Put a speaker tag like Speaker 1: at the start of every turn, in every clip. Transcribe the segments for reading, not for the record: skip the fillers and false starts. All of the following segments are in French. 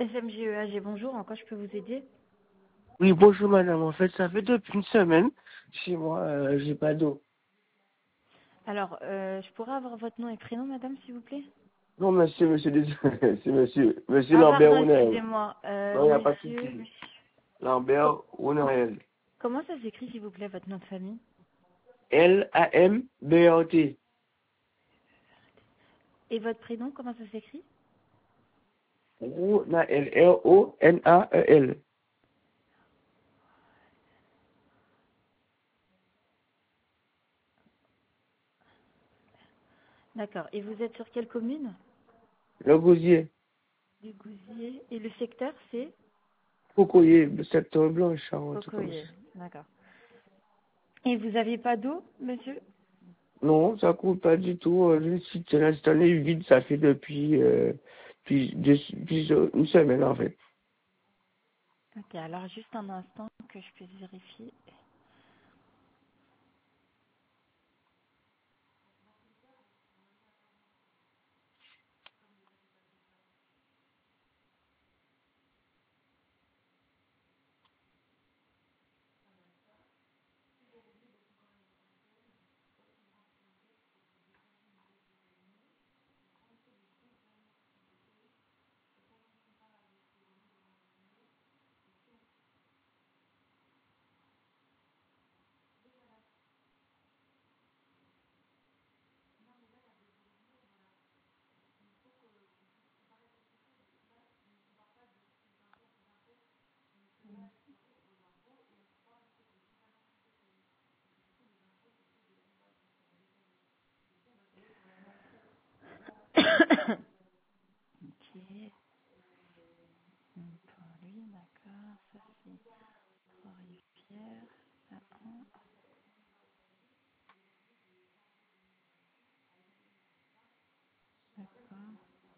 Speaker 1: FMGEAG, bonjour, en quoi je peux vous aider?
Speaker 2: Oui, bonjour madame. En fait, ça fait depuis une semaine. Chez moi, j'ai pas d'eau.
Speaker 1: Alors, je pourrais avoir votre nom et prénom, madame, s'il vous plaît?
Speaker 2: Non, monsieur, désolé. C'est monsieur
Speaker 1: Ah,
Speaker 2: Lambert
Speaker 1: pardon,
Speaker 2: Ounel.
Speaker 1: excusez-moi.
Speaker 2: Non, il n'y a pas de souci.
Speaker 1: Co-
Speaker 2: Lambert Ounel.
Speaker 1: comment ça s'écrit, s'il vous plaît, votre nom de famille?
Speaker 2: Lamberti.
Speaker 1: Et votre prénom, comment ça s'écrit?
Speaker 2: Rounael. Ronael.
Speaker 1: D'accord. Et vous êtes sur quelle commune?
Speaker 2: Le gosier.
Speaker 1: Du Gousier. Et le secteur, c'est?
Speaker 2: Cocoyer, le secteur blanche, un truc comme
Speaker 1: Cocoyer.
Speaker 2: ça.
Speaker 1: D'accord. Et vous n'avez pas d'eau, monsieur?
Speaker 2: Non, ça coûte pas du tout. Le site est installé vide, ça fait depuis une semaine en fait.
Speaker 1: Ok, alors juste un instant que je puisse vérifier. Ok. Pour lui, d'accord. Ça, c'est Trois-Rivières. D'accord.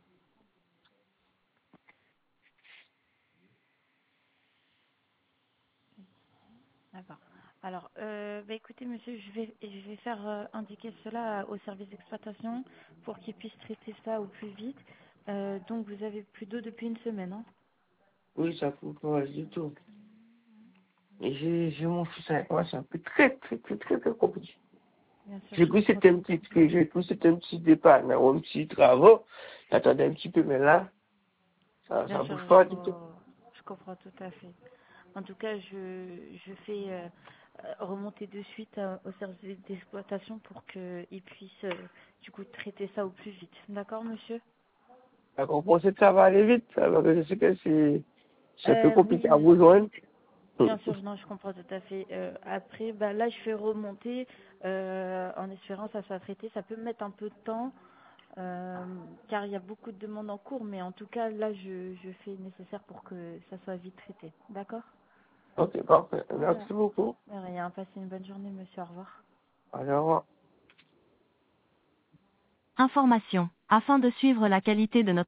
Speaker 1: D'accord. Alors, écoutez, monsieur, je vais faire indiquer cela au service d'exploitation pour qu'ils puissent traiter ça au plus vite. Donc, vous avez plus d'eau depuis une semaine, hein?
Speaker 2: Oui, ça coûte pas du tout. Et j'ai mon fils avec moi, c'est un peu très compliqué.
Speaker 1: Bien sûr,
Speaker 2: J'ai
Speaker 1: je
Speaker 2: cru que
Speaker 1: comprends
Speaker 2: c'était
Speaker 1: tout
Speaker 2: un
Speaker 1: à
Speaker 2: petit,
Speaker 1: fait.
Speaker 2: que j'ai cru que c'était un petit départ, ou un petit travaux. J'attendais un petit peu, mais là,
Speaker 1: Bien
Speaker 2: ça
Speaker 1: sûr,
Speaker 2: bouge pas du tout.
Speaker 1: je comprends tout à fait. En tout cas, je fais remonter de suite au service d'exploitation pour qu'ils puissent, du coup, traiter ça au plus vite. D'accord, monsieur?
Speaker 2: D'accord, pour ça, ça va aller vite, alors que je sais que c'est un peu
Speaker 1: Oui,
Speaker 2: compliqué à vous
Speaker 1: monsieur.
Speaker 2: joindre.
Speaker 1: Bien sûr, non, je comprends tout à fait. Après, bah, là, je fais remonter en espérant que ça soit traité. Ça peut mettre un peu de temps car il y a beaucoup de demandes en cours, mais en tout cas, là, je fais le nécessaire pour que ça soit vite traité. D'accord?
Speaker 2: Ok, parfait.
Speaker 1: Voilà.
Speaker 2: Merci beaucoup.
Speaker 1: De rien. Passez une bonne journée, monsieur. Au revoir.
Speaker 2: Allez, au revoir.
Speaker 3: Information. Afin de suivre la qualité de notre